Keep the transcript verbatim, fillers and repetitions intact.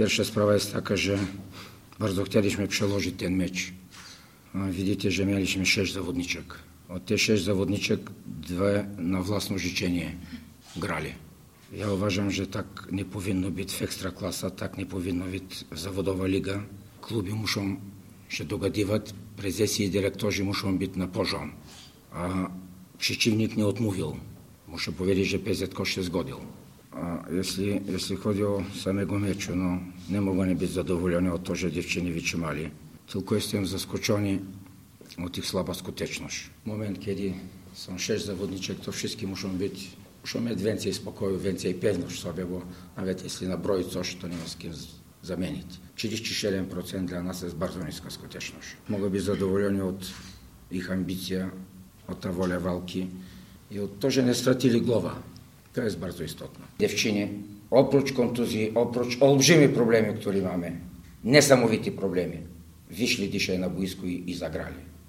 Pierwsza sprawa jest taka, że bardzo chcieliśmy przełożyć ten mecz. Widzicie, że mieliśmy sześć zawodniczek. Od tych sześć zawodniczek dwie na własne życzenie grali. Ja uważam, że tak nie powinno być w Ekstraklasa, tak nie powinno być zawodowa liga. Kluby muszą się dogadywać, prezesi i dyrektorzy muszą być na poziom. A przeciwnik nie odmówił. Muszę powiedzieć, że P Z K się zgodził. A jeśli, jeśli chodzi o samego meczu, no nie mogą być zadowoleni od to, że dziewczyny wytrzymali. Tylko jestem zaskoczony o tych słaba skuteczność. Moment, kiedy są sześć zawodniczek, to wszystkie muszą być, muszą mieć więcej spokoju, więcej pewność sobie, bo nawet jeśli nabroi coś, to nie ma z kim zamienić. trzydzieści siedem procent dla nas jest bardzo niska skuteczność. Mogą być zadowoleni od ich ambicji, od ta wola walki i od to, że nie stracili głowa. To jest bardzo istotne. Dziewczyny, oprócz kontuzji, oprócz olbrzymich problemów, które mamy, niesamowite problemy, wyszli dzisiaj na boisku i, i zagrali.